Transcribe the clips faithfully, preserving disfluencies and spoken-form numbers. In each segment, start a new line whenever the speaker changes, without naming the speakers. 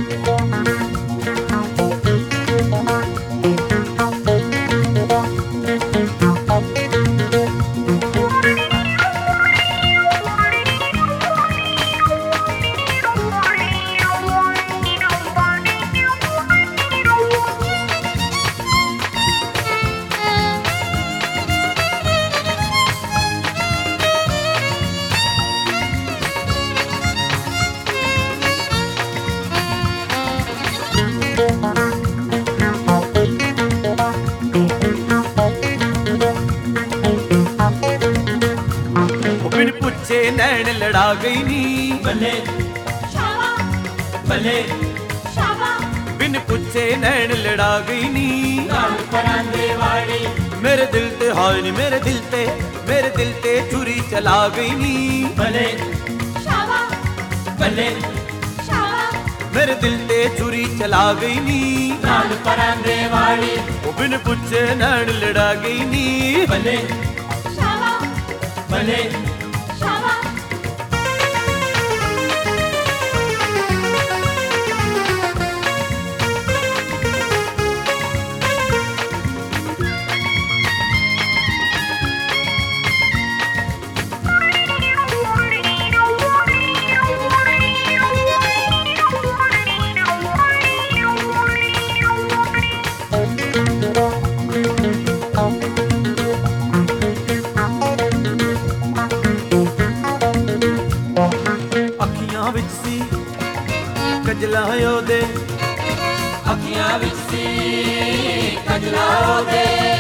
बिन पुछे नैन लड़ा गई नी
बल्ले शाबा बल्ले शाबा
बिन पुछे नैन लड़ा गई नी
लाल परांदे वाली
मेरे दिल ते हाय नी मेरे दिल ते मेरे दिल ते छुरी चला गई नी
बल्ले शाबा बल्ले शाबा
मेरे दिल ते छुरी चला गई नी
लाल परांदे वाली
ओ बिन पुछे नैन लड़ा गई नी
बल्ले शाबा बल्ले शाबा
ਅੱਖੀਆਂ ਵਿੱਚ ਸੀ ਕਜਲਾ ਉਹਦੇ
ਅੱਖੀਆਂ ਵਿੱਚ ਸੀ ਕਜਲਾ ਉਹਦੇ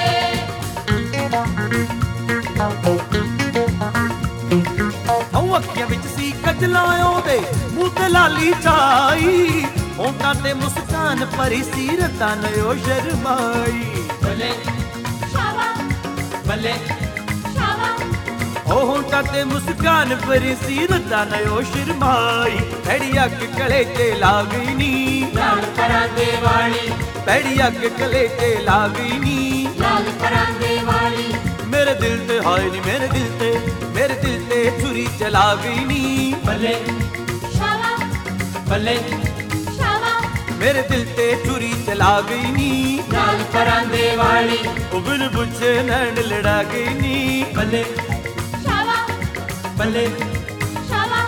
ਉਹ ਅੱਖੀਆਂ ਵਿੱਚ ਸੀ ਕਜਲਾ ਉਹਦੇ ਮੂੰਹ ਤੇ ਲਾਲੀ ਚਾਈ ਹੋਂਠਾਂ ਤੇ ਮੁਸਕਾਨ ਭਰੀ ਸੀ ਰਤਾ ਨਯੋ ਸ਼ਰਮਾਈ
ਬੱਲੇ ਸ਼ਾਬਾ ਬੱਲੇ ਸ਼ਾਬਾ
ਉਹ ਹੋਂਠਾਂ ਤੇ ਮੁਸਕਾਨ ਭਰੀ ਸੀ ਰਤਾ ਨਯੋ ਸ਼ਰਮਾਈ ਭੈੜੀ ਅੱਖ ਗਲੇ ਤੇ ਲਾ ਗਈ ਨੀ
ਲਾਲ ਪਰਾਂਦੇ ਵਾਲੀ
ਭੈੜੀ ਅੱਖ ਗਲੇ ਤੇ ਲਾ ਗਈ ਨੀ
ਲਾਲ ਪਰਾਂਦੇ ਵਾਲੀ
ਮੇਰੇ ਦਿਲ ਤੇ ਹਾਏ ਨੀ ਮੇਰੇ ਦਿਲ ਤੇ ਮੇਰੇ ਦਿਲ ਤੇ ਛੁਰੀ ਚਲਾ ਗਈ ਨੀ
ਬੱਲੇ ਸ਼ਾਬਾ ਬੱਲੇ ਸ਼ਾਬਾ
ਮੇਰੇ ਦਿਲ ਤੇ ਛੁਰੀ ਚਲਾ ਗਈ ਨੀ
ਲਾਲ ਪਰਾਂਦੇ ਵਾਲੀ
ਉਹ ਬਿਨ ਪੁੱਛੇ ਨੈਣ ਲੜਾ ਗਈ ਨੀ
ਬੱਲੇ ਸ਼ਾਬਾ ਬੱਲੇ ਸ਼ਾਬਾ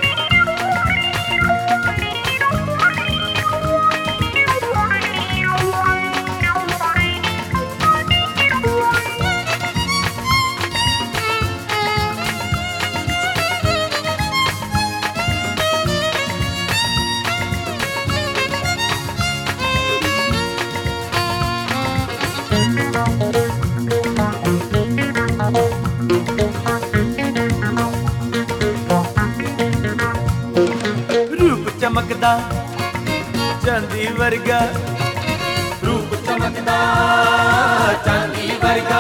ਰੂਪ ਚਮਕਦਾ ਚਾਂਦੀ ਵਰਗਾ
ਰੂਪ ਚਮਕਦਾ ਚਾਂਦੀ ਵਰਗਾ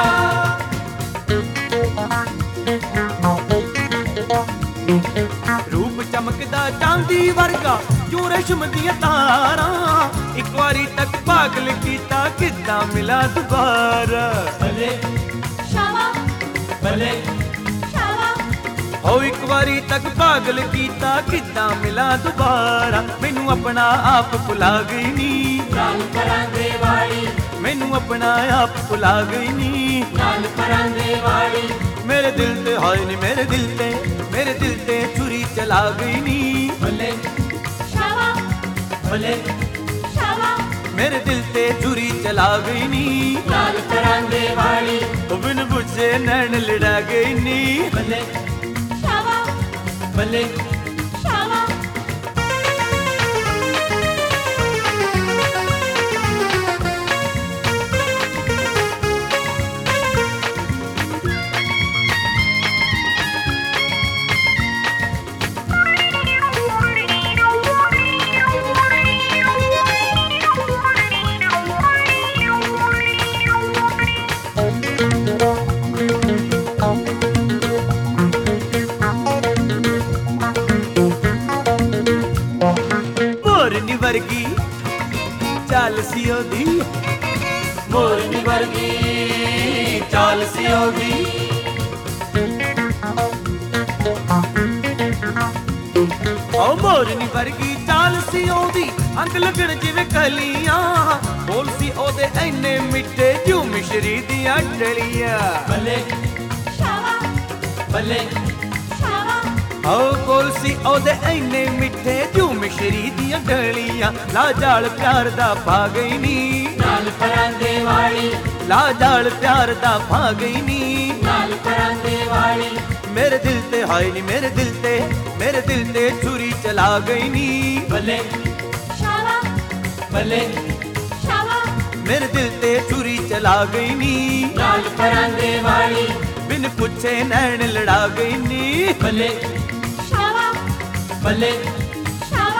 ਰੂਪ ਚਮਕਦਾ ਚਾਂਦੀ ਵਰਗਾ ਜੋ ਰੇਸ਼ਮ ਦੀਆਂ ਤਾਰਾਂ ਇੱਕ ਵਾਰੀ ਤੱਕ ਪਾਗਲ ਕੀਤਾ ਕਿੱਦਾਂ ਮਿਲਾ ਦੁਬਾਰਾ
ਬੱਲੇ ਸ਼ਾਬਾ ਬੱਲੇ ਸ਼ਾਬਾ
ਹੋ ਇੱਕ ਵਾਰੀ ਤੱਕ ਪਾਗਲ ਕੀਤਾ ਕਿੱਦਾਂ ਮਿਲਾ ਦੁਬਾਰਾ ਮੈਨੂੰ ਆਪਣਾ ਆਪ ਭੁਲਾ ਗਈ ਨੀ
ਲਾਲ ਪਰਾਂਦੇ ਵਾਲੀ
ਮੈਨੂੰ ਆਪਣਾ ਆਪ ਭੁਲਾ ਗਈ ਨੀ
ਲਾਲ ਪਰਾਂਦੇ ਵਾਲੀ
ਮੇਰੇ ਦਿਲ ਤੇ ਹਾਏ ਨੀ ਮੇਰੇ ਦਿਲ ਤੇ ਮੇਰੇ ਦਿਲ ਤੇ ਛੁਰੀ ਚਲਾ ਗਈ ਨੀ
ਬੱਲੇ ਸ਼ਾਬਾ ਬੱਲੇ ਸ਼ਾਬਾ
ਮੇਰੇ ਦਿਲ ਤੇ ਛੁਰੀ ਚਲਾ ਗਈ ਨੀ
ਲਾਲ ਪਰਾਂਦੇ ਵਾਲੀ
ਉਹ ਬਿਨ ਪੁੱਛੇ ਨੈਣ ਲੜਾ ਗਈ ਨੀ
ਬੱਲੇ ਸ਼ਾਬਾ ਬੱਲੇ ਸ਼ਾਬਾ
ਮੋਰਨੀ ਵਰਗੀ ਚਾਲ ਸੀ ਉਹਦੀ
ਮੋਰਨੀ ਵਰਗੀ ਚਾਲ ਸੀ ਉਹਦੀ
ਉਹ ਮੋਰਨੀ ਵਰਗੀ ਚਾਲ ਸੀ ਉਹਦੀ ਅੰਗ ਲੱਗਣ ਜਿਵੇਂ ਕਲੀਆਂ ਬੋਲ ਸੀ ਉਹਦੇ ਐਨੇ ਮਿੱਠੇ ਜਿਉ ਮਿਸ਼ਰੀ ਦੀਆਂ ਡਲੀਆਂ
ਬੱਲੇ
ਸ਼ਾਵਾ
ਬੱਲੇ
ਸ਼ਾਵਾ
ਆਓ ਬੋਲ ਸੀ ਉਹਦੇ ਐਨੇ ਮਿੱਠੇ ਜਿਉ ਮਿਸ਼ਰੀ ਦੀਆਂ ਡਲੀਆਂ ਲਾ ਜਾਲ ਪਿਆਰ ਦਾ ਪਾ ਗਈ ਨੀ
ਨਾਲ ਪਰਾਂਦੇ ਵਾਲੀ
ਲਾ ਜਾਲ ਪਿਆਰ ਦਾ ਪਾ ਗਈ ਨੀ
ਨਾਲ ਪਰਾਂਦੇ ਵਾਲੀ
ਮੇਰੇ ਦਿਲ ਤੇ ਹਾਏ ਨੀ ਮੇਰੇ ਦਿਲ ਤੇ ਮੇਰੇ ਦਿਲ ਤੇ ਛੁਰੀ ਚਲਾ ਗਈ ਨੀ
ਬੱਲੇ
ਸ਼ਾਵਾ
ਬੱਲੇ
ਸ਼ਾਵਾ
ਮੇਰੇ ਦਿਲ ਤੇ ਛੁਰੀ ਚਲਾ ਗਈ ਨੀ
ਨਾਲ ਪਰਾਂਦੇ ਵਾਲੀ
ਬਿਨ ਪੁੱਛੇ ਨੈਣ ਲੜਾ ਗਈ ਨੀ
ਬੱਲੇ
ਸ਼ਾਵਾ
ਬੱਲੇ
ਸ਼ਾਵਾ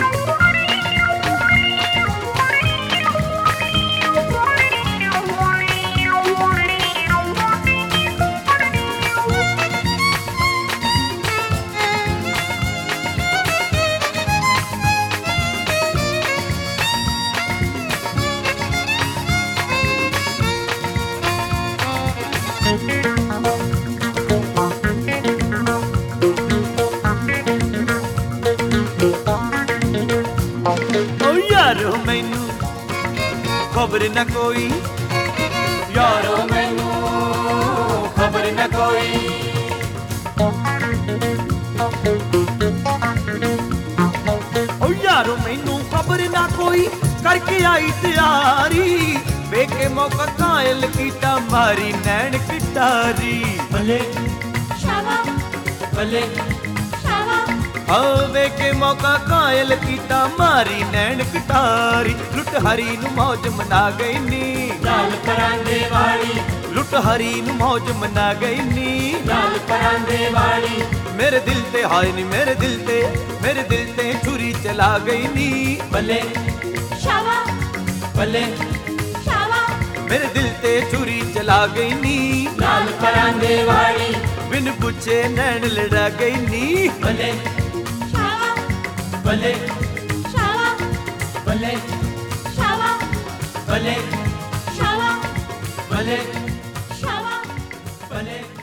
ਓ ਯਾਰੋ ਮੈਨੂੰ ਖਬਰ ਨਾ ਕੋਈ
ਯਾਰੋ ਮੈਨੂੰ ਖਬਰ ਨਾ ਕੋਈ
ਓ ਯਾਰੋ ਮੈਨੂੰ ਖਬਰ ਨਾ ਕੋਈ ਕਰਕੇ ਆਈ ਤਿਆਰੀ ਵੇਖ ਕੇ ਮੌਕਾ ਕਾਇਲ ਕੀਤਾ ਮਾਰੀ ਨੈਣ ਕਿਟਾਰੀ
ਬੱਲੇ
ਸ਼ਾਵਾ
ਬੱਲੇ
ਸ਼ਾਵਾ
ਆ ਵੇਖ ਕੇ ਮੌਕਾ ਕਾਇਲ ਕੀਤਾ ਮਾਰੀ ਨੈਣ ਕਿਟਾਰੀ ਲੁੱਟ ਹਰੀ ਨੂੰ ਮੌਜ ਮਨਾ ਗਈ ਨੀ
ਨਾਲ ਪਰਾਂਦੇ ਵਾਲੀ
ਲੁੱਟ ਹਰੀ ਨੂੰ ਮੌਜ ਮਨਾ ਗਈ ਨੀ
ਨਾਲ ਪਰਾਂਦੇ ਵਾਲੀ
ਮੇਰੇ ਦਿਲ ਤੇ ਹਾਏ ਨੀ ਮੇਰੇ ਦਿਲ ਤੇ ਮੇਰੇ ਦਿਲ ਤੇ ਛੁਰੀ ਚਲਾ ਗਈ ਨੀ
ਬੱਲੇ
ਸ਼ਾਵਾ
ਬੱਲੇ
ਸ਼ਾਵਾ
ਮੇਰੇ ਦਿਲ ਤੇ ਛੁਰੀ ਚਲਾ ਗਈ ਨੀ
ਨਾਲ ਪਰਾਂਦੇ ਵਾਲੀ
ਬਿਨ ਪੁੱਛੇ ਨੈਣ ਲੜਾ ਗਈ ਨੀ
ਬੱਲੇ
ਸ਼ਾਵਾ
ਬੱਲੇ
ਸ਼ਾਵਾ
ਬੱਲੇ
ਸ਼ਾਵਾ
ਬੱਲੇ
ਸ਼ਾਵਾ
ਬੱਲੇ
ਸ਼ਾਵਾ
ਬੱਲੇ